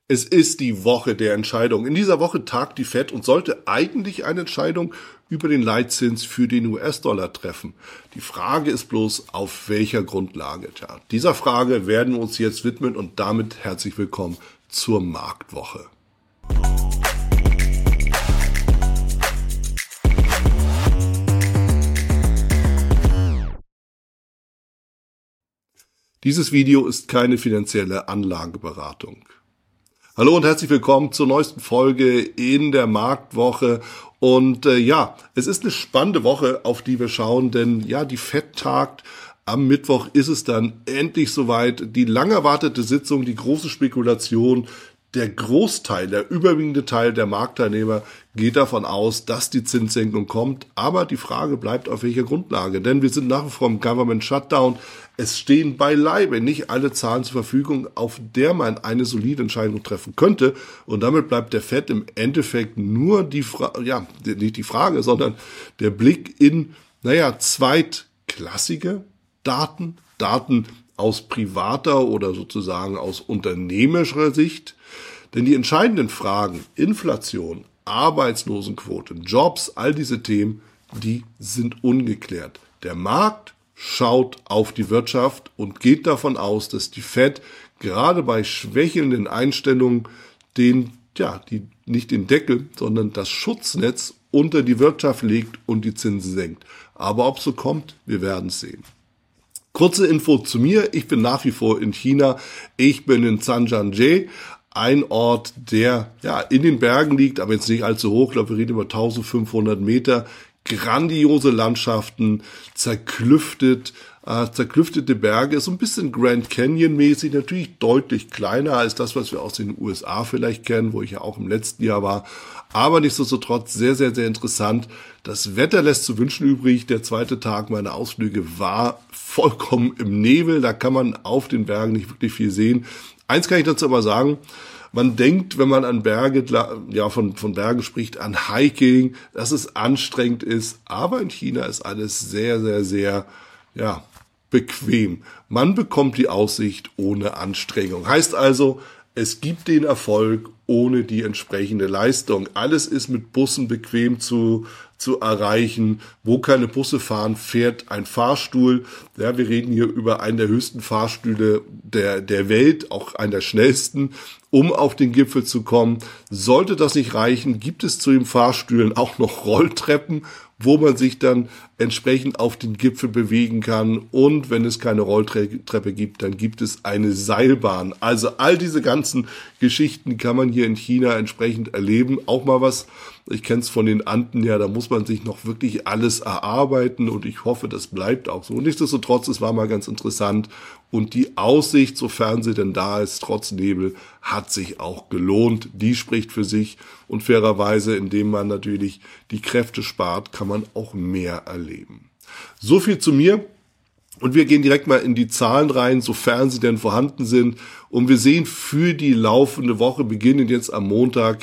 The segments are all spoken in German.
Es ist die Woche der Entscheidung. In dieser Woche tagt die Fed und sollte eigentlich eine Entscheidung über den Leitzins für den US-Dollar treffen. Die Frage ist bloß, auf welcher Grundlage? Tja, dieser Frage werden wir uns jetzt widmen und damit herzlich willkommen zur Marktwoche. Dieses Video ist keine finanzielle Anlageberatung. Hallo und herzlich willkommen zur neuesten Folge in der Marktwoche. Und es ist eine spannende Woche, auf die wir schauen, denn ja, die Fed tagt. Am Mittwoch ist es dann endlich soweit. Die lang erwartete Sitzung, die große Spekulation. Der Großteil, der überwiegende Teil der Marktteilnehmer geht davon aus, dass die Zinssenkung kommt. Aber die Frage bleibt, auf welcher Grundlage. Denn wir sind nach wie vor im Government Shutdown. Es stehen beileibe nicht alle Zahlen zur Verfügung, auf der man eine solide Entscheidung treffen könnte. Und damit bleibt der Fed im Endeffekt nur nicht die Frage, sondern der Blick in, zweitklassige Daten aus privater oder sozusagen aus unternehmerischer Sicht. Denn die entscheidenden Fragen, Inflation, Arbeitslosenquote, Jobs, all diese Themen, die sind ungeklärt. Der Markt schaut auf die Wirtschaft und geht davon aus, dass die Fed gerade bei schwächelnden Einstellungen nicht den Deckel, sondern das Schutznetz unter die Wirtschaft legt und die Zinsen senkt. Aber ob es so kommt, wir werden es sehen. Kurze Info zu mir. Ich bin nach wie vor in China. Ich bin in Zhangjiajie, ein Ort, der in den Bergen liegt, aber jetzt nicht allzu hoch. Ich glaube, wir reden über 1500 Meter. Grandiose Landschaften, zerklüftete Berge, so ein bisschen Grand Canyon mäßig, natürlich deutlich kleiner als das, was wir aus den USA vielleicht kennen, wo ich ja auch im letzten Jahr war, aber nichtsdestotrotz sehr, sehr, sehr interessant. Das Wetter lässt zu wünschen übrig. Der zweite Tag meiner Ausflüge war vollkommen im Nebel, da kann man auf den Bergen nicht wirklich viel sehen. Eins kann ich dazu aber sagen: Man denkt, wenn man an Berge, von Bergen spricht, an Hiking, dass es anstrengend ist. Aber in China ist alles sehr, sehr, sehr, bequem. Man bekommt die Aussicht ohne Anstrengung. Heißt also, es gibt den Erfolg ohne die entsprechende Leistung. Alles ist mit Bussen bequem zu erreichen. Wo keine Busse fahren, fährt ein Fahrstuhl. Ja, wir reden hier über einen der höchsten Fahrstühle der Welt, auch einen der schnellsten, um auf den Gipfel zu kommen. Sollte das nicht reichen, gibt es zu den Fahrstühlen auch noch Rolltreppen, wo man sich dann entsprechend auf den Gipfel bewegen kann. Und wenn es keine Rolltreppe gibt, dann gibt es eine Seilbahn. Also all diese ganzen Geschichten kann man hier in China entsprechend erleben. Auch mal was, ich kenne es von den Anden, da muss man sich noch wirklich alles erarbeiten und ich hoffe, das bleibt auch so. Nichtsdestotrotz, es war mal ganz interessant und die Aussicht, sofern sie denn da ist, trotz Nebel, hat sich auch gelohnt. Die spricht für sich und fairerweise, indem man natürlich die Kräfte spart, kann man auch mehr erleben. So viel zu mir. Und wir gehen direkt mal in die Zahlen rein, sofern sie denn vorhanden sind. Und wir sehen für die laufende Woche, beginnend jetzt am Montag,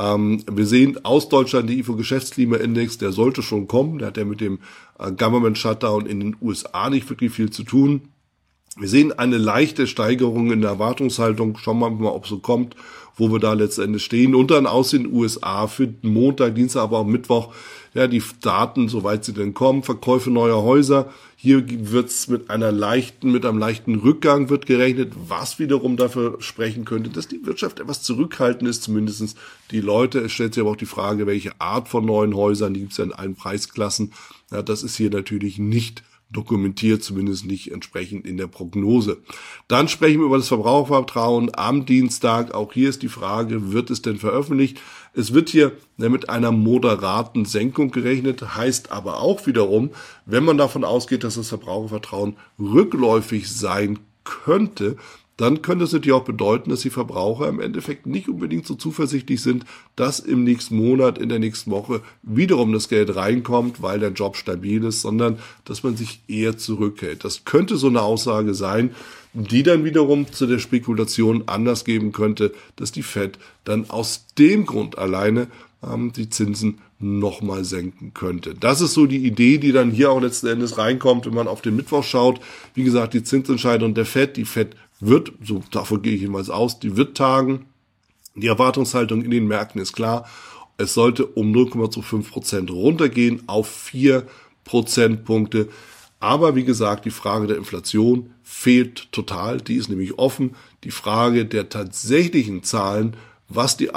wir sehen aus Deutschland der IFO-Geschäftsklimaindex, der sollte schon kommen. Der hat ja mit dem Government Shutdown in den USA nicht wirklich viel zu tun. Wir sehen eine leichte Steigerung in der Erwartungshaltung. Schauen wir mal, ob es so kommt, wo wir da letztendlich stehen. Und dann aus den USA für Montag, Dienstag, aber auch Mittwoch, die Daten, soweit sie denn kommen. Verkäufe neuer Häuser. Hier wird's mit einem leichten Rückgang wird gerechnet, was wiederum dafür sprechen könnte, dass die Wirtschaft etwas zurückhaltend ist, zumindest die Leute. Es stellt sich aber auch die Frage, welche Art von neuen Häusern, die gibt's ja in allen Preisklassen. Ja, das ist hier natürlich nicht dokumentiert, zumindest nicht entsprechend in der Prognose. Dann sprechen wir über das Verbrauchervertrauen am Dienstag. Auch hier ist die Frage, wird es denn veröffentlicht? Es wird hier mit einer moderaten Senkung gerechnet, heißt aber auch wiederum, wenn man davon ausgeht, dass das Verbrauchervertrauen rückläufig sein könnte, dann könnte es natürlich auch bedeuten, dass die Verbraucher im Endeffekt nicht unbedingt so zuversichtlich sind, dass im nächsten Monat, in der nächsten Woche wiederum das Geld reinkommt, weil der Job stabil ist, sondern dass man sich eher zurückhält. Das könnte so eine Aussage sein, die dann wiederum zu der Spekulation Anlass geben könnte, dass die Fed dann aus dem Grund alleine die Zinsen nochmal senken könnte. Das ist so die Idee, die dann hier auch letzten Endes reinkommt, wenn man auf den Mittwoch schaut. Wie gesagt, die Zinsentscheidung der Fed, die Fed wird, so davon gehe ich jedenfalls aus, die wird tagen. Die Erwartungshaltung in den Märkten ist klar. Es sollte um 0,25% runtergehen auf 4 Prozentpunkte. Aber wie gesagt, die Frage der Inflation fehlt total. Die ist nämlich offen. Die Frage der tatsächlichen Zahlen, was die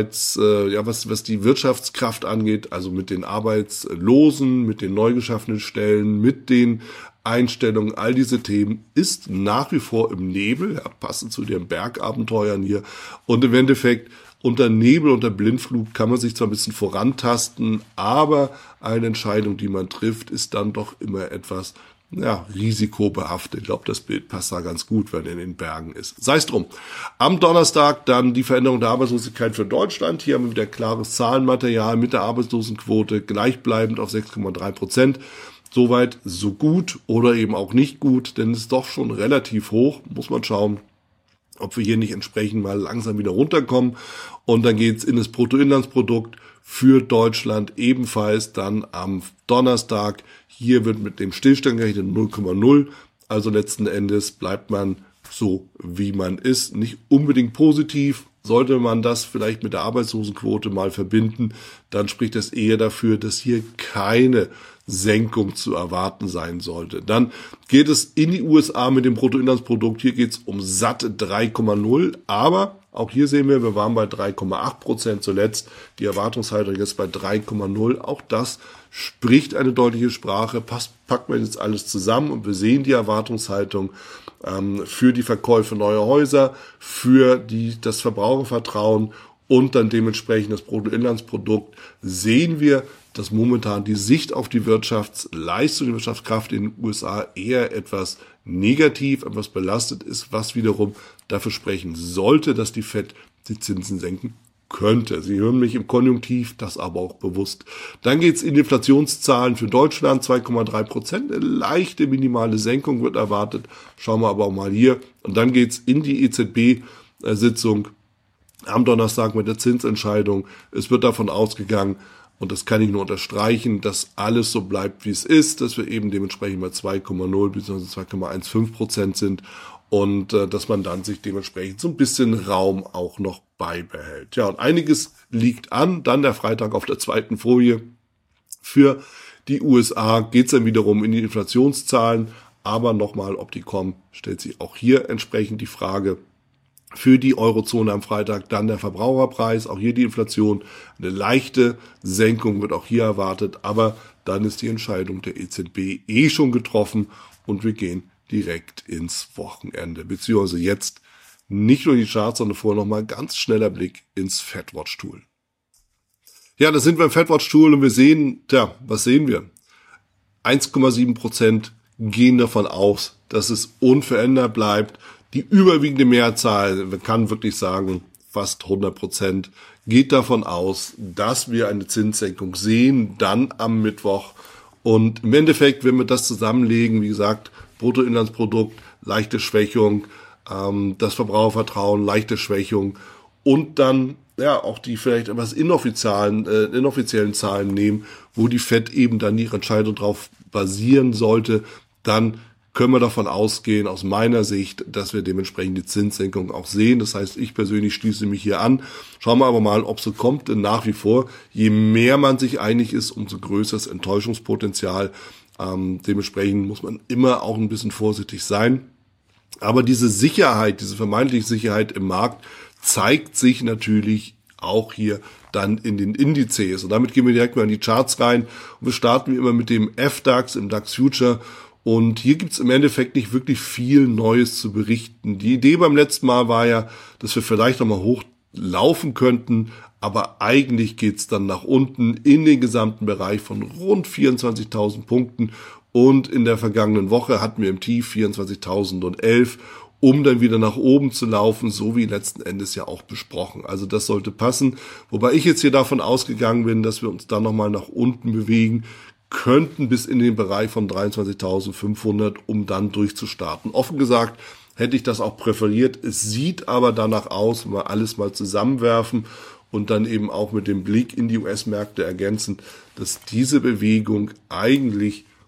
was die Wirtschaftskraft angeht, also mit den Arbeitslosen, mit den neu geschaffenen Stellen, mit den Einstellungen, all diese Themen, ist nach wie vor im Nebel, ja, passend zu den Bergabenteuern hier. Und im Endeffekt unter Nebel, unter Blindflug kann man sich zwar ein bisschen vorantasten, aber eine Entscheidung, die man trifft, ist dann doch immer etwas risikobehaftet. Ich glaube, das Bild passt da ganz gut, wenn er in den Bergen ist. Sei es drum. Am Donnerstag dann die Veränderung der Arbeitslosigkeit für Deutschland. Hier haben wir wieder klares Zahlenmaterial mit der Arbeitslosenquote gleichbleibend auf 6,3%. Soweit so gut oder eben auch nicht gut, denn es ist doch schon relativ hoch. Muss man schauen, ob wir hier nicht entsprechend mal langsam wieder runterkommen. Und dann geht's in das Bruttoinlandsprodukt für Deutschland ebenfalls dann am Donnerstag. Hier wird mit dem Stillstand gerechnet 0,0. Also letzten Endes bleibt man so, wie man ist. Nicht unbedingt positiv. Sollte man das vielleicht mit der Arbeitslosenquote mal verbinden, dann spricht das eher dafür, dass hier keine Senkung zu erwarten sein sollte. Dann geht es in die USA mit dem Bruttoinlandsprodukt. Hier geht es um satte 3,0. Aber auch hier sehen wir waren bei 3,8% zuletzt. Die Erwartungshaltung ist bei 3,0. Auch das spricht eine deutliche Sprache. Packt man jetzt alles zusammen und wir sehen die Erwartungshaltung für die Verkäufe neuer Häuser, für das Verbrauchervertrauen und dann dementsprechend das Bruttoinlandsprodukt, sehen wir, dass momentan die Sicht auf die Wirtschaftsleistung, die Wirtschaftskraft in den USA eher etwas negativ, etwas belastet ist, was wiederum dafür sprechen sollte, dass die FED die Zinsen senken könnte. Sie hören mich im Konjunktiv, das aber auch bewusst. Dann geht's in die Inflationszahlen für Deutschland, 2,3%. Eine leichte minimale Senkung wird erwartet. Schauen wir aber auch mal hier. Und dann geht's in die EZB-Sitzung am Donnerstag mit der Zinsentscheidung. Es wird davon ausgegangen, und das kann ich nur unterstreichen, dass alles so bleibt, wie es ist, dass wir eben dementsprechend bei 2,0 bzw. 2,15% sind und dass man dann sich dementsprechend so ein bisschen Raum auch noch beibehält. Ja, und einiges liegt an. Dann der Freitag auf der zweiten Folie. Für die USA geht's dann wiederum in die Inflationszahlen, aber nochmal, ob die kommen, stellt sich auch hier entsprechend die Frage. Für die Eurozone am Freitag dann der Verbraucherpreis, auch hier die Inflation, eine leichte Senkung wird auch hier erwartet, aber dann ist die Entscheidung der EZB schon getroffen und wir gehen direkt ins Wochenende, beziehungsweise jetzt nicht nur die Charts, sondern vorher nochmal ein ganz schneller Blick ins FedWatch-Tool. Ja, da sind wir im FedWatch-Tool und wir sehen, was sehen wir? 1,7% gehen davon aus, dass es unverändert bleibt. Die überwiegende Mehrzahl, man kann wirklich sagen, fast 100%, geht davon aus, dass wir eine Zinssenkung sehen, dann am Mittwoch. Und im Endeffekt, wenn wir das zusammenlegen, wie gesagt, Bruttoinlandsprodukt, leichte Schwächung, das Verbrauchervertrauen, leichte Schwächung und dann auch die vielleicht etwas inoffiziellen Zahlen nehmen, wo die FED eben dann ihre Entscheidung drauf basieren sollte, dann können wir davon ausgehen, aus meiner Sicht, dass wir dementsprechend die Zinssenkung auch sehen. Das heißt, ich persönlich schließe mich hier an. Schauen wir aber mal, ob so kommt. Denn nach wie vor, je mehr man sich einig ist, umso größer das Enttäuschungspotenzial. Dementsprechend muss man immer auch ein bisschen vorsichtig sein. Aber diese Sicherheit, diese vermeintliche Sicherheit im Markt zeigt sich natürlich auch hier dann in den Indizes. Und damit gehen wir direkt mal in die Charts rein. Und wir starten wie immer mit dem FDAX im DAX Future. Und hier gibt's im Endeffekt nicht wirklich viel Neues zu berichten. Die Idee beim letzten Mal war ja, dass wir vielleicht nochmal hochlaufen könnten, aber eigentlich geht's dann nach unten in den gesamten Bereich von rund 24.000 Punkten. Und in der vergangenen Woche hatten wir im Tief 24.011, um dann wieder nach oben zu laufen, so wie letzten Endes ja auch besprochen. Also das sollte passen. Wobei ich jetzt hier davon ausgegangen bin, dass wir uns dann nochmal nach unten bewegen könnten bis in den Bereich von 23.500, um dann durchzustarten. Offen gesagt hätte ich das auch präferiert. Es sieht aber danach aus, wenn wir alles mal zusammenwerfen und dann eben auch mit dem Blick in die US-Märkte ergänzen, dass diese Bewegung eigentlich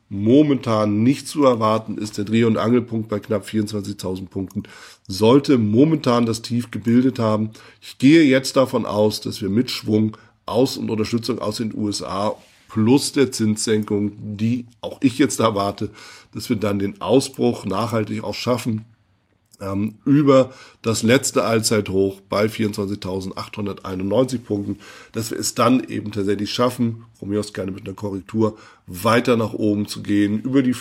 momentan nicht zu erwarten ist. Der Dreh- und Angelpunkt bei knapp 24.000 Punkten sollte momentan das Tief gebildet haben. Ich gehe jetzt davon aus, dass wir mit Schwung aus und Unterstützung aus den USA plus der Zinssenkung, die auch ich jetzt erwarte, dass wir dann den Ausbruch nachhaltig auch schaffen, über das letzte Allzeithoch bei 24.891 Punkten, dass wir es dann eben tatsächlich schaffen, von mir aus gerne mit einer Korrektur, weiter nach oben zu gehen, über die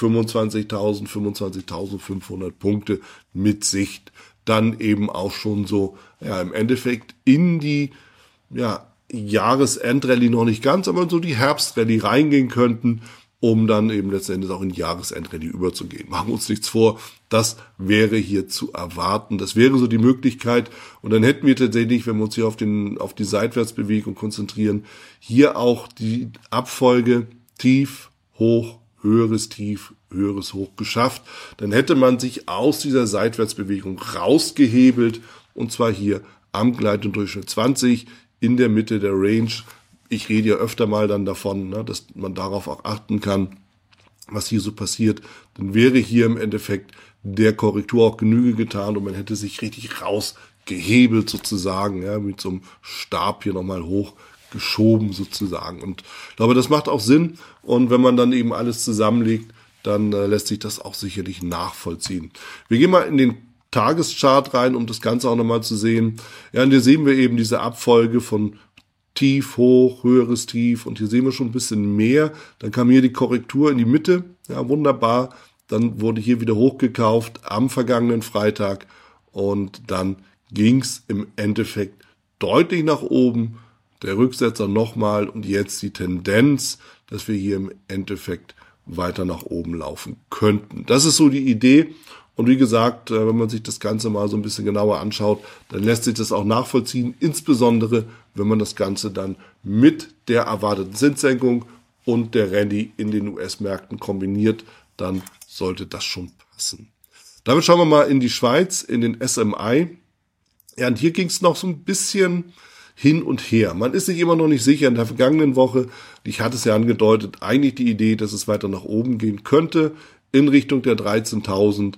25.500 Punkte mit Sicht, dann eben auch schon so, ja, im Endeffekt in die, ja, Jahresendrallye noch nicht ganz, aber so die Herbstrallye reingehen könnten, um dann eben letztendlich auch in die Jahresendrallye überzugehen. Machen wir uns nichts vor, das wäre hier zu erwarten. Das wäre so die Möglichkeit. Und dann hätten wir tatsächlich, wenn wir uns hier auf die Seitwärtsbewegung konzentrieren, hier auch die Abfolge tief, hoch, höheres Tief, höheres Hoch geschafft. Dann hätte man sich aus dieser Seitwärtsbewegung rausgehebelt, und zwar hier am Gleit- und Durchschnitt 20 in der Mitte der Range. Ich rede ja öfter mal dann davon, dass man darauf auch achten kann, was hier so passiert. Dann wäre hier im Endeffekt der Korrektur auch Genüge getan und man hätte sich richtig rausgehebelt sozusagen, ja, mit so einem Stab hier nochmal hochgeschoben sozusagen. Und ich glaube, das macht auch Sinn. Und wenn man dann eben alles zusammenlegt, dann lässt sich das auch sicherlich nachvollziehen. Wir gehen mal in den Tageschart rein, um das Ganze auch nochmal zu sehen. Ja, und hier sehen wir eben diese Abfolge von Tief, hoch, höheres Tief, und hier sehen wir schon ein bisschen mehr. Dann kam hier die Korrektur in die Mitte, ja, wunderbar. Dann wurde hier wieder hochgekauft am vergangenen Freitag und dann ging's im Endeffekt deutlich nach oben. Der Rücksetzer nochmal und jetzt die Tendenz, dass wir hier im Endeffekt weiter nach oben laufen könnten. Das ist so die Idee. Und wie gesagt, wenn man sich das Ganze mal so ein bisschen genauer anschaut, dann lässt sich das auch nachvollziehen, insbesondere wenn man das Ganze dann mit der erwarteten Zinssenkung und der Rallye in den US-Märkten kombiniert, dann sollte das schon passen. Damit schauen wir mal in die Schweiz, in den SMI. Ja, und hier ging es noch so ein bisschen hin und her. Man ist sich immer noch nicht sicher. In der vergangenen Woche, ich hatte es ja angedeutet, eigentlich die Idee, dass es weiter nach oben gehen könnte, in Richtung der 13.000,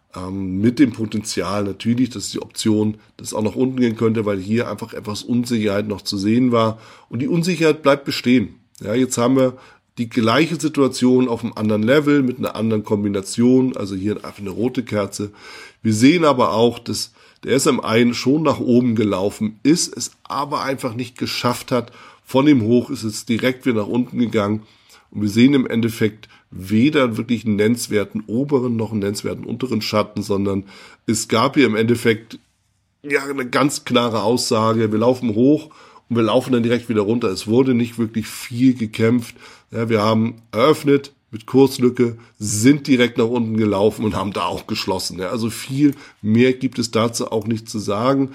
mit dem Potenzial natürlich, dass die Option, dass es auch nach unten gehen könnte, weil hier einfach etwas Unsicherheit noch zu sehen war. Und die Unsicherheit bleibt bestehen. Ja, jetzt haben wir die gleiche Situation auf einem anderen Level mit einer anderen Kombination, also hier einfach eine rote Kerze. Wir sehen aber auch, dass der SMI schon nach oben gelaufen ist, es aber einfach nicht geschafft hat. Von dem Hoch ist es direkt wieder nach unten gegangen. Und wir sehen im Endeffekt weder wirklich einen nennenswerten oberen noch einen nennenswerten unteren Schatten, sondern es gab hier im Endeffekt ja eine ganz klare Aussage, wir laufen hoch und wir laufen dann direkt wieder runter. Es wurde nicht wirklich viel gekämpft. Ja, wir haben eröffnet mit Kurslücke, sind direkt nach unten gelaufen und haben da auch geschlossen. Ja, also viel mehr gibt es dazu auch nicht zu sagen.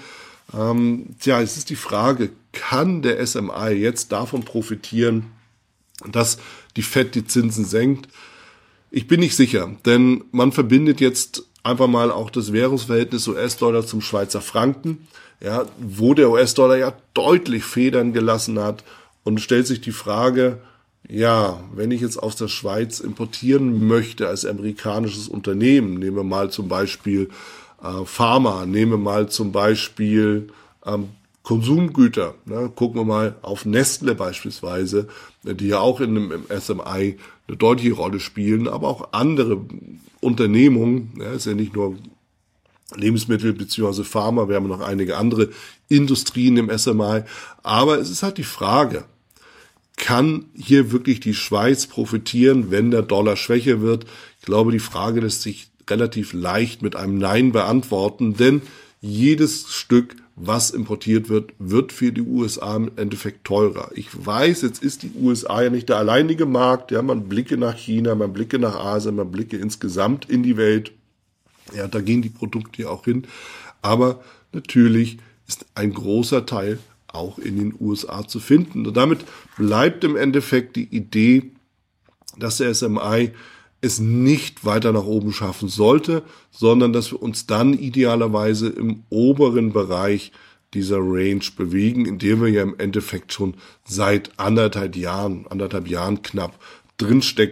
Es ist die Frage, kann der SMI jetzt davon profitieren, dass die Fed die Zinsen senkt? Ich bin nicht sicher, denn man verbindet jetzt einfach mal auch das Währungsverhältnis US-Dollar zum Schweizer Franken, ja, wo der US-Dollar ja deutlich Federn gelassen hat, und stellt sich die Frage, ja, wenn ich jetzt aus der Schweiz importieren möchte als amerikanisches Unternehmen, nehmen wir mal zum Beispiel Pharma, nehmen wir mal zum Beispiel Konsumgüter, ne? Gucken wir mal auf Nestle beispielsweise, die ja auch im SMI eine deutliche Rolle spielen, aber auch andere Unternehmungen, ja, ist ja nicht nur Lebensmittel bzw. Pharma, wir haben noch einige andere Industrien im SMI, aber es ist halt die Frage, kann hier wirklich die Schweiz profitieren, wenn der Dollar schwächer wird? Ich glaube, die Frage lässt sich relativ leicht mit einem Nein beantworten, denn jedes Stück, was importiert wird, wird für die USA im Endeffekt teurer. Ich weiß, jetzt ist die USA ja nicht der alleinige Markt. Ja, man blicke nach China, man blicke nach Asien, man blicke insgesamt in die Welt. Ja, da gehen die Produkte ja auch hin. Aber natürlich ist ein großer Teil auch in den USA zu finden. Und damit bleibt im Endeffekt die Idee, dass der SMI es nicht weiter nach oben schaffen sollte, sondern dass wir uns dann idealerweise im oberen Bereich dieser Range bewegen, in dem wir ja im Endeffekt schon seit anderthalb Jahren knapp drinstecken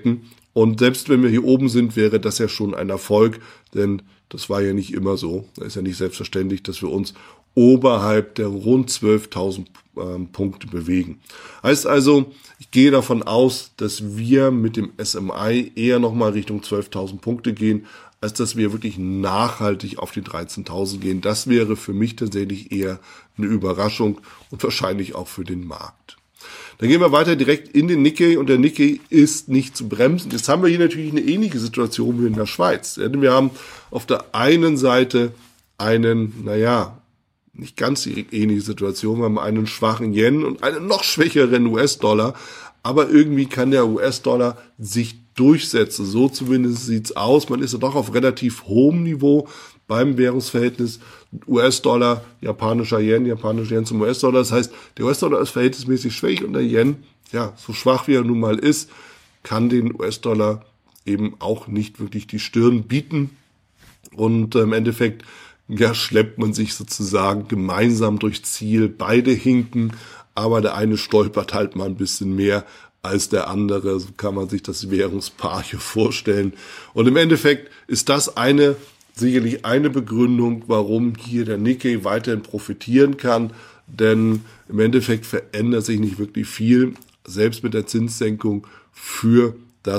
Und selbst wenn wir hier oben sind, wäre das ja schon ein Erfolg, denn das war ja nicht immer so. Es ist ja nicht selbstverständlich, dass wir uns oberhalb der rund 12.000 Punkte bewegen. Heißt also, ich gehe davon aus, dass wir mit dem SMI eher nochmal Richtung 12.000 Punkte gehen, als dass wir wirklich nachhaltig auf die 13.000 gehen. Das wäre für mich tatsächlich eher eine Überraschung und wahrscheinlich auch für den Markt. Dann gehen wir weiter direkt in den Nikkei und der Nikkei ist nicht zu bremsen. Jetzt haben wir hier natürlich eine ähnliche Situation wie in der Schweiz. Wir haben auf der einen Seite einen, nicht ganz die ähnliche Situation. Wir haben einen schwachen Yen und einen noch schwächeren US-Dollar. Aber irgendwie kann der US-Dollar sich durchsetzen. So zumindest sieht's aus. Man ist ja doch auf relativ hohem Niveau beim Währungsverhältnis US-Dollar, japanischer Yen zum US-Dollar. Das heißt, der US-Dollar ist verhältnismäßig schwach und der Yen, so schwach wie er nun mal ist, kann den US-Dollar eben auch nicht wirklich die Stirn bieten. Und im Endeffekt schleppt man sich sozusagen gemeinsam durch Ziel. Beide hinken, aber der eine stolpert halt mal ein bisschen mehr als der andere. So kann man sich das Währungspaar hier vorstellen. Und im Endeffekt ist das sicherlich eine Begründung, warum hier der Nikkei weiterhin profitieren kann. Denn im Endeffekt verändert sich nicht wirklich viel, selbst mit der Zinssenkung für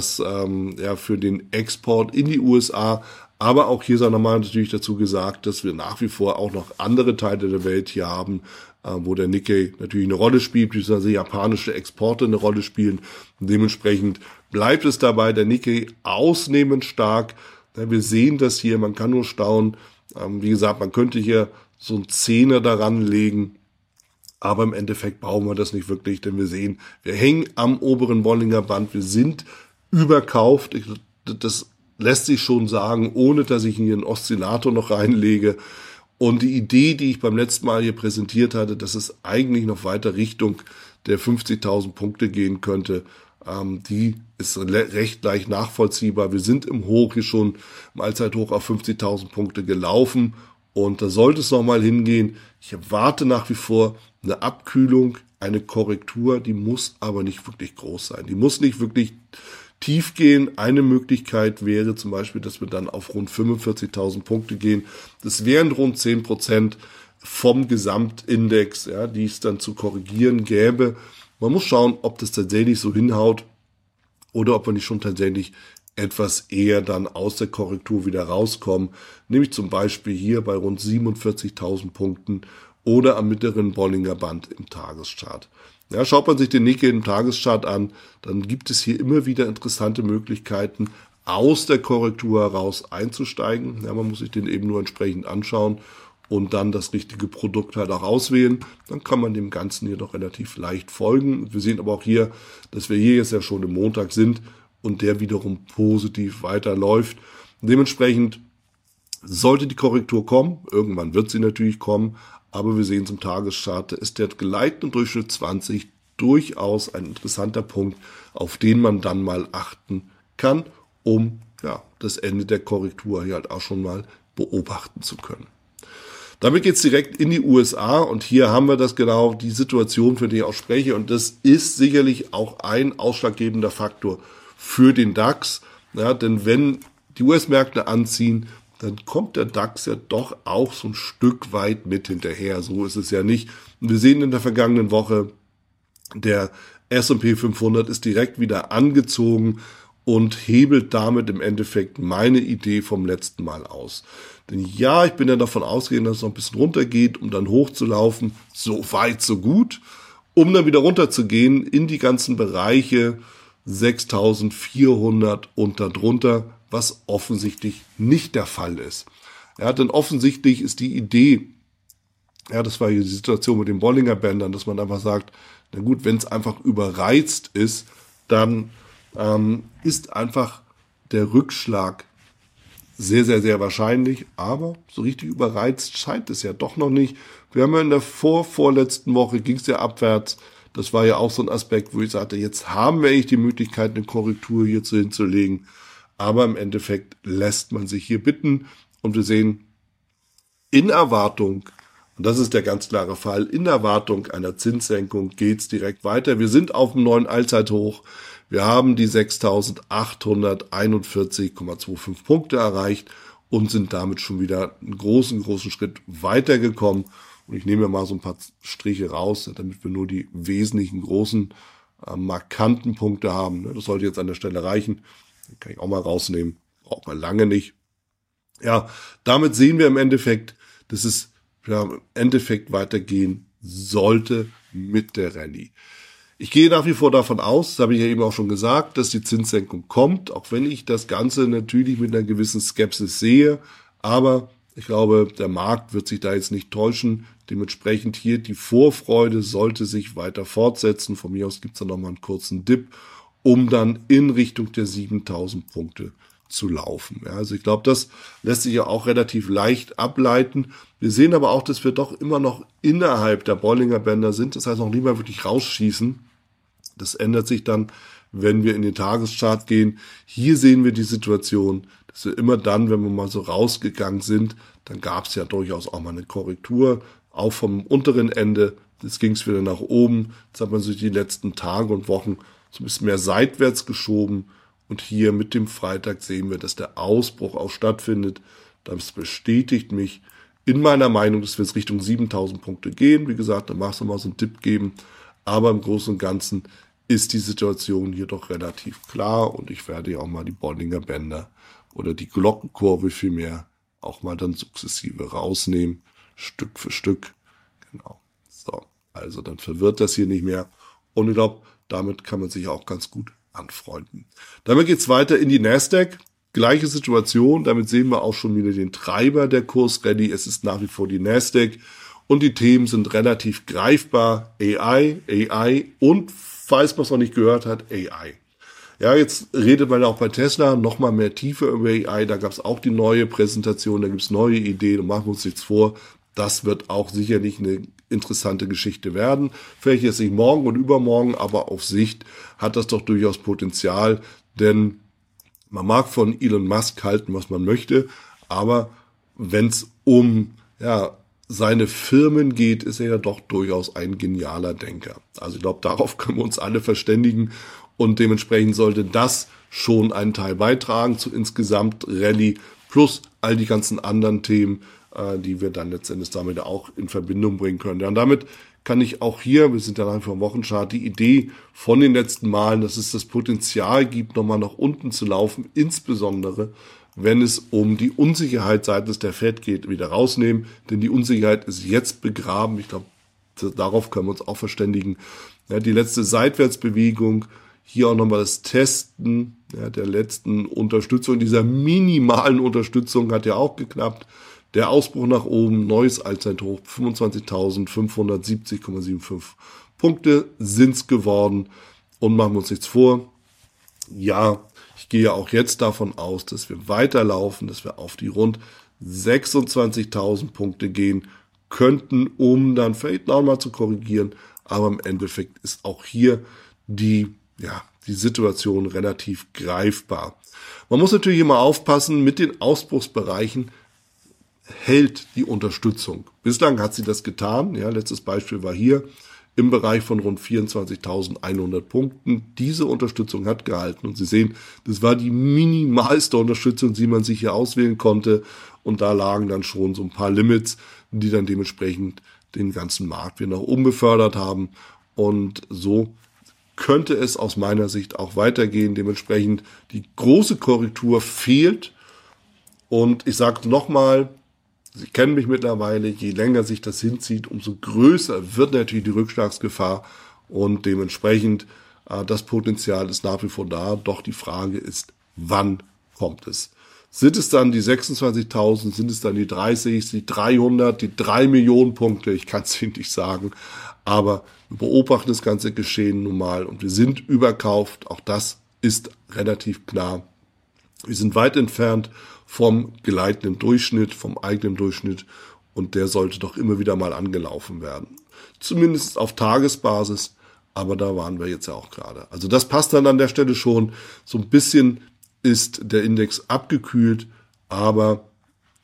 den Export in die USA. Aber auch hier sei nochmal natürlich dazu gesagt, dass wir nach wie vor auch noch andere Teile der Welt hier haben, wo der Nikkei natürlich eine Rolle spielt, beziehungsweise japanische Exporte eine Rolle spielen. Und dementsprechend bleibt es dabei, der Nikkei ausnehmend stark. Wir sehen das hier, man kann nur staunen. Wie gesagt, man könnte hier so einen Zehner daran legen, aber im Endeffekt brauchen wir das nicht wirklich, denn wir sehen, wir hängen am oberen Bollinger Band, wir sind überkauft. Das lässt sich schon sagen, ohne dass ich hier einen Oszillator noch reinlege. Und die Idee, die ich beim letzten Mal hier präsentiert hatte, dass es eigentlich noch weiter Richtung der 50.000 Punkte gehen könnte, die ist recht leicht nachvollziehbar. Wir sind im Hoch hier schon im Allzeithoch auf 50.000 Punkte gelaufen und da sollte es nochmal hingehen. Ich erwarte nach wie vor eine Abkühlung, eine Korrektur, die muss aber nicht wirklich groß sein. Die muss nicht wirklich tief gehen. Eine Möglichkeit wäre zum Beispiel, dass wir dann auf rund 45.000 Punkte gehen. Das wären rund 10% vom Gesamtindex, die es dann zu korrigieren gäbe. Man muss schauen, ob das tatsächlich so hinhaut oder ob wir nicht schon tatsächlich etwas eher dann aus der Korrektur wieder rauskommen. Nämlich zum Beispiel hier bei rund 47.000 Punkten oder am mittleren Bollinger Band im Tageschart. Schaut man sich den Nikkei im Tageschart an, dann gibt es hier immer wieder interessante Möglichkeiten, aus der Korrektur heraus einzusteigen. Man muss sich den eben nur entsprechend anschauen und dann das richtige Produkt halt auch auswählen. Dann kann man dem Ganzen hier doch relativ leicht folgen. Wir sehen aber auch hier, dass wir hier jetzt ja schon im Montag sind und der wiederum positiv weiterläuft. Dementsprechend sollte die Korrektur kommen, irgendwann wird sie natürlich kommen, aber wir sehen zum Tageschart, ist der gleitende Durchschnitt 20 durchaus ein interessanter Punkt, auf den man dann mal achten kann, um das Ende der Korrektur hier halt auch schon mal beobachten zu können. Damit geht's direkt in die USA und hier haben wir das genau, die Situation, für die ich auch spreche, und das ist sicherlich auch ein ausschlaggebender Faktor für den DAX, denn wenn die US-Märkte anziehen, dann kommt der DAX ja doch auch so ein Stück weit mit hinterher. So ist es ja nicht. Und wir sehen in der vergangenen Woche, der S&P 500 ist direkt wieder angezogen und hebelt damit im Endeffekt meine Idee vom letzten Mal aus. Denn ich bin ja davon ausgegangen, dass es noch ein bisschen runtergeht, um dann hochzulaufen. So weit, so gut. Um dann wieder runterzugehen in die ganzen Bereiche 6.400 und darunter, was offensichtlich nicht der Fall ist. Denn offensichtlich ist die Idee, das war hier die Situation mit den Bollinger Bändern, dass man einfach sagt, na gut, wenn es einfach überreizt ist, dann ist einfach der Rückschlag sehr, sehr, sehr wahrscheinlich, aber so richtig überreizt scheint es ja doch noch nicht. Wir haben ja in der vorletzten Woche ging es ja abwärts. Das war ja auch so ein Aspekt, wo ich sagte, jetzt haben wir eigentlich die Möglichkeit, eine Korrektur hierzu hinzulegen. Aber im Endeffekt lässt man sich hier bitten und wir sehen in Erwartung Und das ist der ganz klare Fall. In Erwartung einer Zinssenkung geht's direkt weiter. Wir sind auf dem neuen Allzeithoch. Wir haben die 6.841,25 Punkte erreicht und sind damit schon wieder einen großen Schritt weitergekommen. Und ich nehme mal so ein paar Striche raus, damit wir nur die wesentlichen großen, markanten Punkte haben. Das sollte jetzt an der Stelle reichen. Den kann ich auch mal rausnehmen. Braucht man lange nicht. Ja, damit sehen wir im Endeffekt, dass es im Endeffekt weitergehen sollte mit der Rallye. Ich gehe nach wie vor davon aus, das habe ich ja eben auch schon gesagt, dass die Zinssenkung kommt, auch wenn ich das Ganze natürlich mit einer gewissen Skepsis sehe. Aber ich glaube, der Markt wird sich da jetzt nicht täuschen. Dementsprechend hier die Vorfreude sollte sich weiter fortsetzen. Von mir aus gibt es da nochmal einen kurzen Dip, um dann in Richtung der 7.000 Punkte zu laufen. Ja, also ich glaube, das lässt sich ja auch relativ leicht ableiten. Wir sehen aber auch, dass wir doch immer noch innerhalb der Bollinger Bänder sind. Das heißt, noch nie mal wirklich rausschießen. Das ändert sich dann, wenn wir in den Tageschart gehen. Hier sehen wir die Situation, dass wir immer dann, wenn wir mal so rausgegangen sind, dann gab es ja durchaus auch mal eine Korrektur, auch vom unteren Ende. Jetzt ging es wieder nach oben. Jetzt hat man sich die letzten Tage und Wochen so ein bisschen mehr seitwärts geschoben. Und hier mit dem Freitag sehen wir, dass der Ausbruch auch stattfindet. Das bestätigt mich in meiner Meinung, dass wir jetzt Richtung 7.000 Punkte gehen. Wie gesagt, da magst du mal so einen Tipp geben. Aber im Großen und Ganzen ist die Situation hier doch relativ klar. Und ich werde ja auch mal die Bollinger Bänder oder die Glockenkurve vielmehr auch mal dann sukzessive rausnehmen. Stück für Stück. Genau. So, also dann verwirrt das hier nicht mehr. Und ich glaube, damit kann man sich auch ganz gut anfreunden. Damit geht's weiter in die Nasdaq. Gleiche Situation. Damit sehen wir auch schon wieder den Treiber der Kursrallye. Es ist nach wie vor die Nasdaq. Und die Themen sind relativ greifbar. AI und, falls man es noch nicht gehört hat, AI. Ja, jetzt redet man auch bei Tesla noch mal mehr tiefer über AI. Da gab es auch die neue Präsentation, da gibt es neue Ideen. Und machen wir uns nichts vor, das wird auch sicherlich eine interessante Geschichte werden. Vielleicht jetzt nicht morgen und übermorgen, aber auf Sicht hat das doch durchaus Potenzial. Denn man mag von Elon Musk halten, was man möchte, aber wenn es um seine Firmen geht, ist er ja doch durchaus ein genialer Denker. Also ich glaube, darauf können wir uns alle verständigen. Und dementsprechend sollte das schon einen Teil beitragen zu insgesamt Rallye plus all die ganzen anderen Themen, die wir dann letztendlich damit auch in Verbindung bringen können. Ja, und damit kann ich auch hier, wir sind ja einfach im Wochenchart, die Idee von den letzten Malen, dass es das Potenzial gibt, nochmal nach unten zu laufen, insbesondere wenn es um die Unsicherheit seitens der Fed geht, wieder rausnehmen. Denn die Unsicherheit ist jetzt begraben. Ich glaube, darauf können wir uns auch verständigen. Ja, die letzte Seitwärtsbewegung, hier auch nochmal das Testen der letzten Unterstützung, dieser minimalen Unterstützung hat ja auch geklappt. Der Ausbruch nach oben, neues Allzeithoch, 25.570,75 Punkte sind's geworden. Und machen wir uns nichts vor. Ja, ich gehe auch jetzt davon aus, dass wir weiterlaufen, dass wir auf die rund 26.000 Punkte gehen könnten, um dann vielleicht nochmal zu korrigieren. Aber im Endeffekt ist auch hier die Situation relativ greifbar. Man muss natürlich immer aufpassen, mit den Ausbruchsbereichen hält die Unterstützung. Bislang hat sie das getan. Ja, letztes Beispiel war hier im Bereich von rund 24.100 Punkten. Diese Unterstützung hat gehalten. Und Sie sehen, das war die minimalste Unterstützung, die man sich hier auswählen konnte. Und da lagen dann schon so ein paar Limits, die dann dementsprechend den ganzen Markt wieder nach oben befördert haben. Und so könnte es aus meiner Sicht auch weitergehen. Dementsprechend die große Korrektur fehlt. Und ich sage nochmal, Sie kennen mich mittlerweile, je länger sich das hinzieht, umso größer wird natürlich die Rückschlagsgefahr und dementsprechend das Potenzial ist nach wie vor da. Doch die Frage ist, wann kommt es? Sind es dann die 26.000, sind es dann die 30, die 300, die 3 Millionen Punkte? Ich kann es Ihnen nicht sagen, aber wir beobachten das ganze Geschehen nun mal und wir sind überkauft. Auch das ist relativ klar. Wir sind weit entfernt vom geleitenden Durchschnitt, vom eigenen Durchschnitt und der sollte doch immer wieder mal angelaufen werden. Zumindest auf Tagesbasis, aber da waren wir jetzt ja auch gerade. Also das passt dann an der Stelle schon. So ein bisschen ist der Index abgekühlt, aber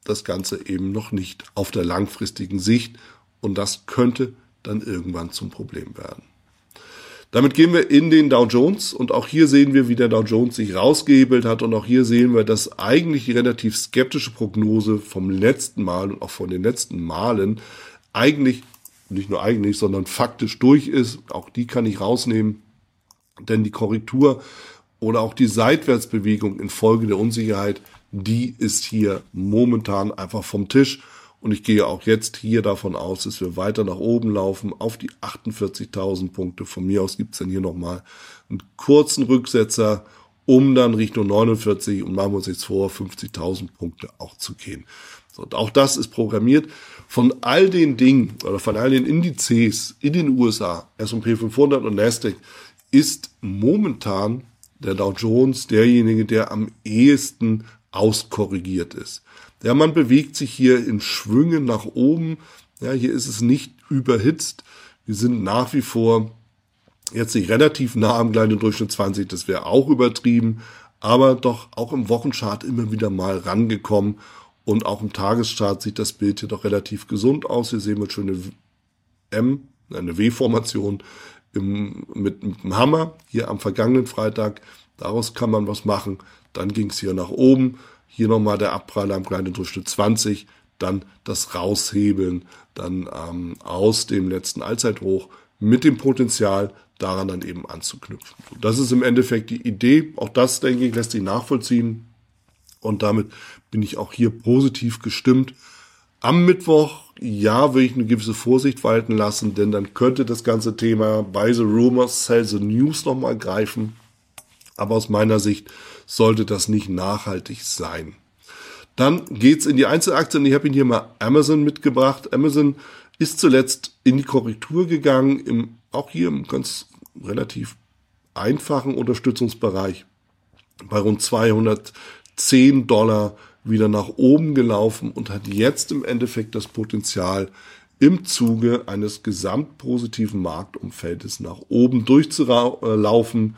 das Ganze eben noch nicht auf der langfristigen Sicht und das könnte dann irgendwann zum Problem werden. Damit gehen wir in den Dow Jones und auch hier sehen wir, wie der Dow Jones sich rausgehebelt hat und auch hier sehen wir, dass eigentlich die relativ skeptische Prognose vom letzten Mal und auch von den letzten Malen eigentlich, nicht nur eigentlich, sondern faktisch durch ist. Auch die kann ich rausnehmen, denn die Korrektur oder auch die Seitwärtsbewegung infolge der Unsicherheit, die ist hier momentan einfach vom Tisch. Und ich gehe auch jetzt hier davon aus, dass wir weiter nach oben laufen auf die 48.000 Punkte. Von mir aus gibt's dann hier nochmal einen kurzen Rücksetzer, um dann Richtung 49 und machen wir uns jetzt vor, 50.000 Punkte auch zu gehen. So, und auch das ist programmiert. Von all den Dingen oder von all den Indizes in den USA, S&P 500 und Nasdaq, ist momentan der Dow Jones derjenige, der am ehesten auskorrigiert ist. Ja, man bewegt sich hier in Schwüngen nach oben. Ja, hier ist es nicht überhitzt. Wir sind nach wie vor jetzt nicht relativ nah am kleinen Durchschnitt 20, das wäre auch übertrieben, aber doch auch im Wochenchart immer wieder mal rangekommen und auch im Tageschart sieht das Bild hier doch relativ gesund aus. Hier sehen wir schöne eine W-Formation mit einem Hammer hier am vergangenen Freitag. Daraus kann man was machen. Dann ging es hier nach oben. Hier nochmal der Abprall am kleinen Durchschnitt 20, dann das Raushebeln dann aus dem letzten Allzeithoch mit dem Potenzial, daran dann eben anzuknüpfen. Und das ist im Endeffekt die Idee. Auch das, denke ich, lässt sich nachvollziehen. Und damit bin ich auch hier positiv gestimmt. Am Mittwoch, ja, will ich eine gewisse Vorsicht walten lassen, denn dann könnte das ganze Thema Buy the Rumors, Sell the News nochmal greifen. Aber aus meiner Sicht sollte das nicht nachhaltig sein. Dann geht's in die Einzelaktien. Ich habe Ihnen hier mal Amazon mitgebracht. Amazon ist zuletzt in die Korrektur gegangen, auch hier im ganz relativ einfachen Unterstützungsbereich bei rund $210 wieder nach oben gelaufen und hat jetzt im Endeffekt das Potenzial, im Zuge eines gesamtpositiven Marktumfeldes nach oben durchzulaufen.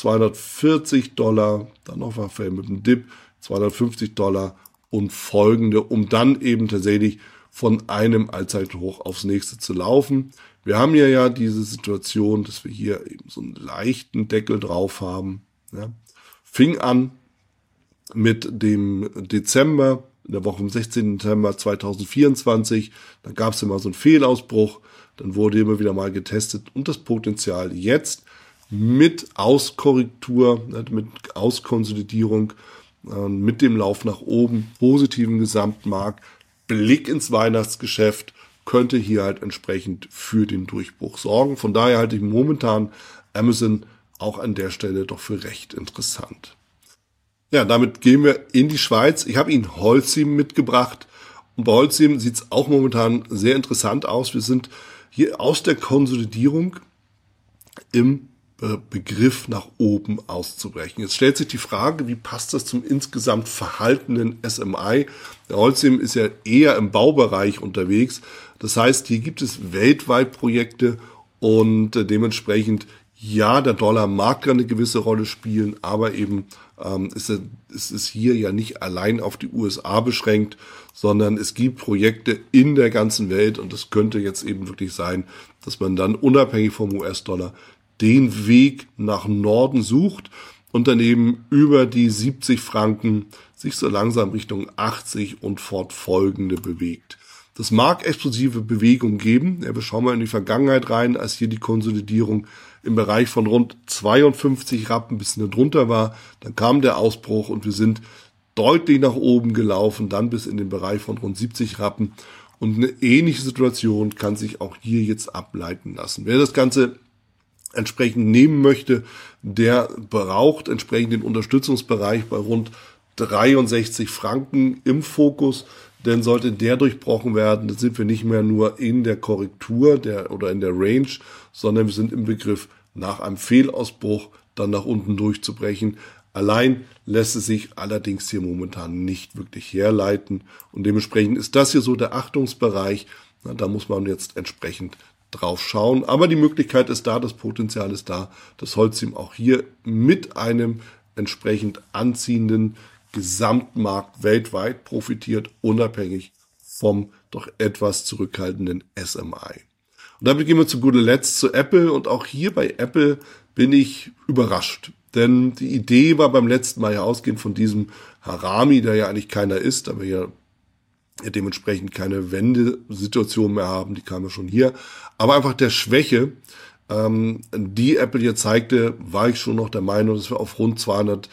$240, dann noch mal mit einem Dip, $250 und folgende, um dann eben tatsächlich von einem Allzeithoch aufs nächste zu laufen. Wir haben ja diese Situation, dass wir hier eben so einen leichten Deckel drauf haben. Ja. Fing an mit dem Dezember, in der Woche vom 16. Dezember 2024. Dann gab es immer so einen Fehlausbruch, dann wurde immer wieder mal getestet und das Potenzial jetzt mit Auskorrektur, mit Auskonsolidierung, mit dem Lauf nach oben, positiven Gesamtmarkt, Blick ins Weihnachtsgeschäft, könnte hier halt entsprechend für den Durchbruch sorgen. Von daher halte ich momentan Amazon auch an der Stelle doch für recht interessant. Ja, damit gehen wir in die Schweiz. Ich habe Ihnen Holcim mitgebracht und bei Holcim sieht es auch momentan sehr interessant aus. Wir sind hier aus der Konsolidierung im Begriff nach oben auszubrechen. Jetzt stellt sich die Frage, wie passt das zum insgesamt verhaltenen SMI? Der Holcim ist ja eher im Baubereich unterwegs. Das heißt, hier gibt es weltweit Projekte und dementsprechend, ja, der Dollar mag eine gewisse Rolle spielen, aber eben ist es hier ja nicht allein auf die USA beschränkt, sondern es gibt Projekte in der ganzen Welt und es könnte jetzt eben wirklich sein, dass man dann unabhängig vom US-Dollar den Weg nach Norden sucht und dann eben über die 70 Franken sich so langsam Richtung 80 und fortfolgende bewegt. Das mag explosive Bewegungen geben. Ja, wir schauen mal in die Vergangenheit rein, als hier die Konsolidierung im Bereich von rund 52 Rappen ein bisschen drunter war. Dann kam der Ausbruch und wir sind deutlich nach oben gelaufen, dann bis in den Bereich von rund 70 Rappen. Und eine ähnliche Situation kann sich auch hier jetzt ableiten lassen. Wer das Ganze entsprechend nehmen möchte, der braucht entsprechend den Unterstützungsbereich bei rund 63 Franken im Fokus, denn sollte der durchbrochen werden, dann sind wir nicht mehr nur in der Korrektur oder in der Range, sondern wir sind im Begriff, nach einem Fehlausbruch dann nach unten durchzubrechen. Allein lässt es sich allerdings hier momentan nicht wirklich herleiten und dementsprechend ist das hier so der Achtungsbereich. Na, da muss man jetzt entsprechend drauf schauen. Aber die Möglichkeit ist da, das Potenzial ist da, dass Holcim auch hier mit einem entsprechend anziehenden Gesamtmarkt weltweit profitiert, unabhängig vom doch etwas zurückhaltenden SMI. Und damit gehen wir zu guter Letzt zu Apple. Und auch hier bei Apple bin ich überrascht. Denn die Idee war beim letzten Mal ja ausgehend von diesem Harami, der ja eigentlich keiner ist, aber ja dementsprechend keine Wendesituation mehr haben, die kam ja schon hier. Aber einfach der Schwäche, die Apple hier zeigte, war ich schon noch der Meinung, dass wir auf rund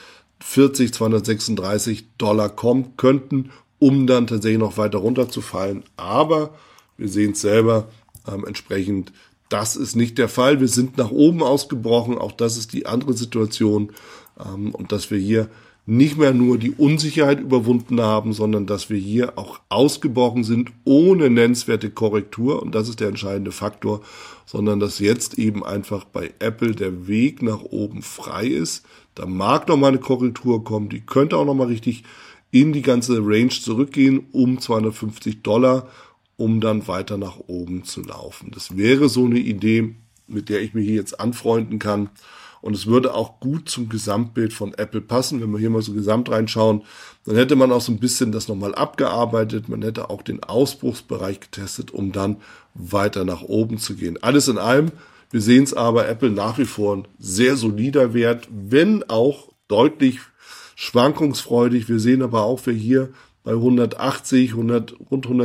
236 Dollar kommen könnten, um dann tatsächlich noch weiter runterzufallen. Aber wir sehen es selber, entsprechend, das ist nicht der Fall. Wir sind nach oben ausgebrochen. Auch das ist die andere Situation. Und dass wir hier nicht mehr nur die Unsicherheit überwunden haben, sondern dass wir hier auch ausgebrochen sind ohne nennenswerte Korrektur. Und das ist der entscheidende Faktor, sondern dass jetzt eben einfach bei Apple der Weg nach oben frei ist. Da mag noch mal eine Korrektur kommen. Die könnte auch noch mal richtig in die ganze Range zurückgehen um 250 Dollar, um dann weiter nach oben zu laufen. Das wäre so eine Idee, mit der ich mich hier jetzt anfreunden kann. Und es würde auch gut zum Gesamtbild von Apple passen. Wenn wir hier mal so gesamt reinschauen, dann hätte man auch so ein bisschen das nochmal abgearbeitet. Man hätte auch den Ausbruchsbereich getestet, um dann weiter nach oben zu gehen. Alles in allem, wir sehen es aber, Apple nach wie vor ein sehr solider Wert, wenn auch deutlich schwankungsfreudig. Wir sehen aber auch, wer hier bei 180, rund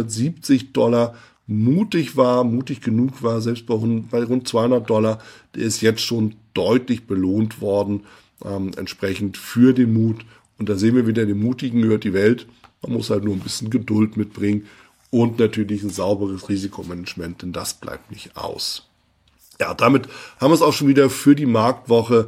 170 Dollar mutig genug war, selbst bei rund 200 Dollar, der ist jetzt schon deutlich belohnt worden, entsprechend für den Mut. Und da sehen wir wieder, den Mutigen gehört die Welt. Man muss halt nur ein bisschen Geduld mitbringen und natürlich ein sauberes Risikomanagement, denn das bleibt nicht aus. Ja, damit haben wir es auch schon wieder für die Marktwoche.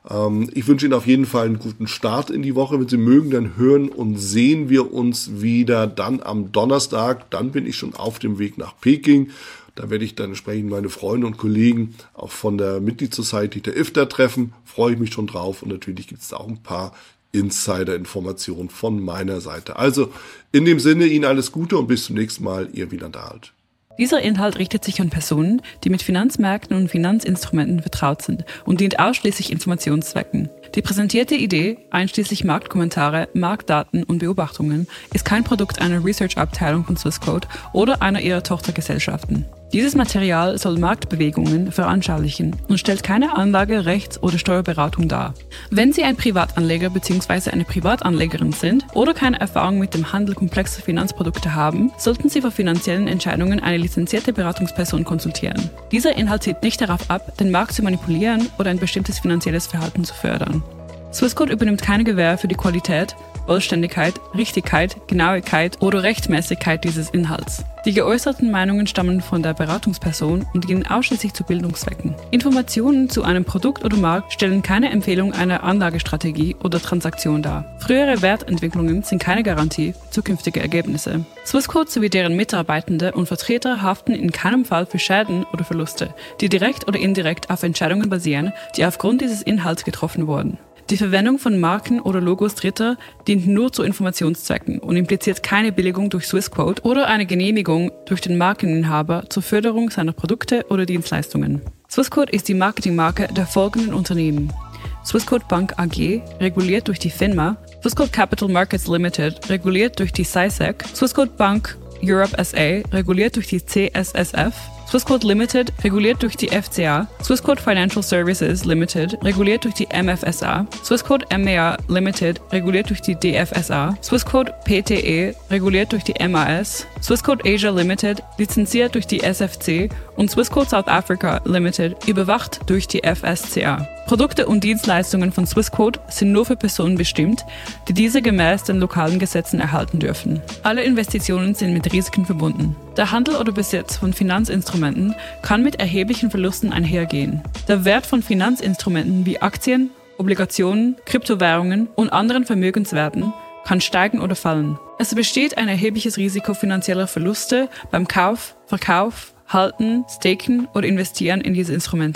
Ich wünsche Ihnen auf jeden Fall einen guten Start in die Woche. Wenn Sie mögen, dann hören und sehen wir uns wieder dann am Donnerstag. Dann bin ich schon auf dem Weg nach Peking. Da werde ich dann entsprechend meine Freunde und Kollegen auch von der Mitglied-Society der IFTA treffen. Freue ich mich schon drauf. Und natürlich gibt es da auch ein paar Insider-Informationen von meiner Seite. Also in dem Sinne Ihnen alles Gute und bis zum nächsten Mal. Ihr Wieland Erhalt. Dieser Inhalt richtet sich an Personen, die mit Finanzmärkten und Finanzinstrumenten vertraut sind und dient ausschließlich Informationszwecken. Die präsentierte Idee, einschließlich Marktkommentare, Marktdaten und Beobachtungen, ist kein Produkt einer Research-Abteilung von Swissquote oder einer ihrer Tochtergesellschaften. Dieses Material soll Marktbewegungen veranschaulichen und stellt keine Anlage-, Rechts- oder Steuerberatung dar. Wenn Sie ein Privatanleger bzw. eine Privatanlegerin sind oder keine Erfahrung mit dem Handel komplexer Finanzprodukte haben, sollten Sie für finanziellen Entscheidungen eine lizenzierte Beratungsperson konsultieren. Dieser Inhalt zielt nicht darauf ab, den Markt zu manipulieren oder ein bestimmtes finanzielles Verhalten zu fördern. Swissquote übernimmt keine Gewähr für die Qualität, Vollständigkeit, Richtigkeit, Genauigkeit oder Rechtmäßigkeit dieses Inhalts. Die geäußerten Meinungen stammen von der Beratungsperson und dienen ausschließlich zu Bildungszwecken. Informationen zu einem Produkt oder Markt stellen keine Empfehlung einer Anlagestrategie oder Transaktion dar. Frühere Wertentwicklungen sind keine Garantie für zukünftige Ergebnisse. Swissquote sowie deren Mitarbeitende und Vertreter haften in keinem Fall für Schäden oder Verluste, die direkt oder indirekt auf Entscheidungen basieren, die aufgrund dieses Inhalts getroffen wurden. Die Verwendung von Marken oder Logos Dritter dient nur zu Informationszwecken und impliziert keine Billigung durch Swissquote oder eine Genehmigung durch den Markeninhaber zur Förderung seiner Produkte oder Dienstleistungen. Swissquote ist die Marketingmarke der folgenden Unternehmen: Swissquote Bank AG, reguliert durch die FINMA, Swissquote Capital Markets Limited, reguliert durch die SISEC, Swissquote Bank Europe SA, reguliert durch die CSSF, Swissquote Limited, reguliert durch die FCA, Swissquote Financial Services Limited, reguliert durch die MFSA, Swissquote MAA Limited, reguliert durch die DFSA, Swissquote PTE, reguliert durch die MAS, Swissquote Asia Limited, lizenziert durch die SFC und Swissquote South Africa Limited, überwacht durch die FSCA. Produkte und Dienstleistungen von Swissquote sind nur für Personen bestimmt, die diese gemäß den lokalen Gesetzen erhalten dürfen. Alle Investitionen sind mit Risiken verbunden. Der Handel oder Besitz von Finanzinstrumenten kann mit erheblichen Verlusten einhergehen. Der Wert von Finanzinstrumenten wie Aktien, Obligationen, Kryptowährungen und anderen Vermögenswerten kann steigen oder fallen. Es besteht ein erhebliches Risiko finanzieller Verluste beim Kauf, Verkauf, Halten, Staken oder Investieren in diese Instrumente.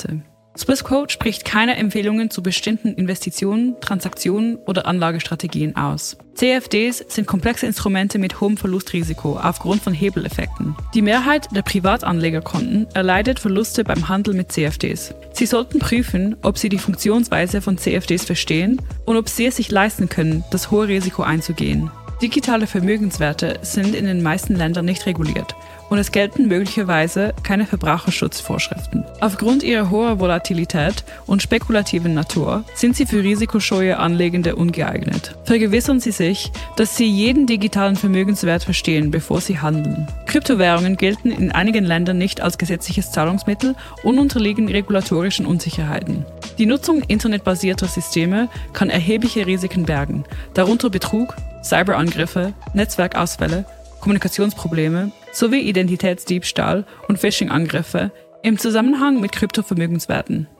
Swissquote spricht keine Empfehlungen zu bestimmten Investitionen, Transaktionen oder Anlagestrategien aus. CFDs sind komplexe Instrumente mit hohem Verlustrisiko aufgrund von Hebeleffekten. Die Mehrheit der Privatanlegerkonten erleidet Verluste beim Handel mit CFDs. Sie sollten prüfen, ob Sie die Funktionsweise von CFDs verstehen und ob Sie es sich leisten können, das hohe Risiko einzugehen. Digitale Vermögenswerte sind in den meisten Ländern nicht reguliert und es gelten möglicherweise keine Verbraucherschutzvorschriften. Aufgrund ihrer hohen Volatilität und spekulativen Natur sind sie für risikoscheue Anlegende ungeeignet. Vergewissern Sie sich, dass Sie jeden digitalen Vermögenswert verstehen, bevor Sie handeln. Kryptowährungen gelten in einigen Ländern nicht als gesetzliches Zahlungsmittel und unterliegen regulatorischen Unsicherheiten. Die Nutzung internetbasierter Systeme kann erhebliche Risiken bergen, darunter Betrug, Cyberangriffe, Netzwerkausfälle, Kommunikationsprobleme sowie Identitätsdiebstahl und Phishing-Angriffe im Zusammenhang mit Kryptovermögenswerten.